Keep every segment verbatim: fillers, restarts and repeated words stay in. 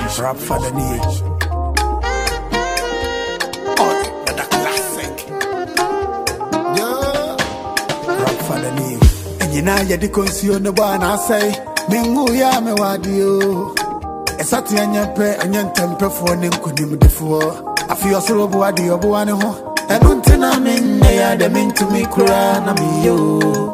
Rap for the nation. Oh, the classic. Yeah. Rap for the nation. And you know, you're the consumer one. I say, Mingu ya me wadio. Esati anyepe, anyentempe for nim kudim defo. I feel so body of one ho. And until I'm in there, they mean to me cry, na me yo.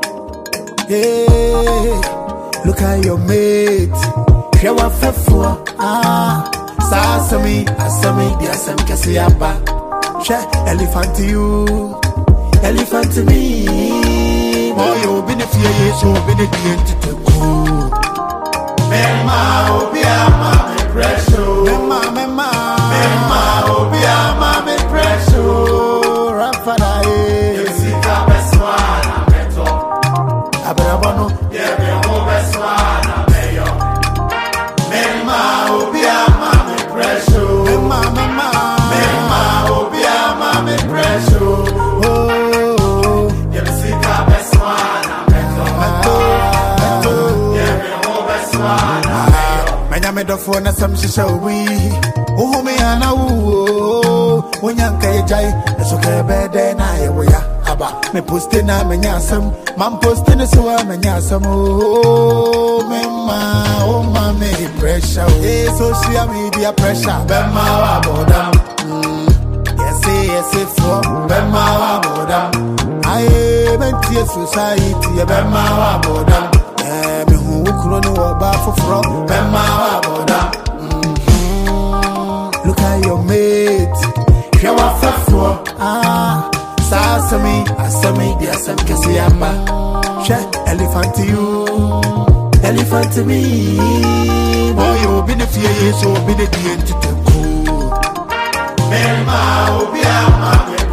Yeah, look at your mate. Here what for? Ah, Sasami, Asami, the Assam Cassiaba. Share elephant to you, elephant to me. Boy, you'll be the fear, so be the end to cool. Mema, Obiama, me pressure. Mema, Mema, Mema, Obiama, me pressure. Rafada, you see the best one, I'm better. Abrabano, yeah, be a best one, I'm better. Mema, Obiama, me pressure. Mema, Mema, Mema, Obiama, me pressure. Oh, you see the best one, I'm better. Yeah, be a best one, I'm better. Manya me the phone, some shisha we. Oh, me ana wo. Onyanka ejai, esoka bede na yewoya. Aba, me poste na me nyasam. Man poste ne so me nyasam. Oh, mema, oh ma me pressure. Eh, social media pressure. Bema wa bodam. Yes, yes, for bema wa bodam. Aye, mentie society, bema wa bodam. Eh, me hu ukro ni wo ba foforo. Bema wa bodam. Look at your mate. Here what for? Ah, Sasami, Asami, the Assam Cassiaba. Share elephant to you, elephant to me. Boy, you'll be the fear, so be the end to the cool. Mema, Obiama.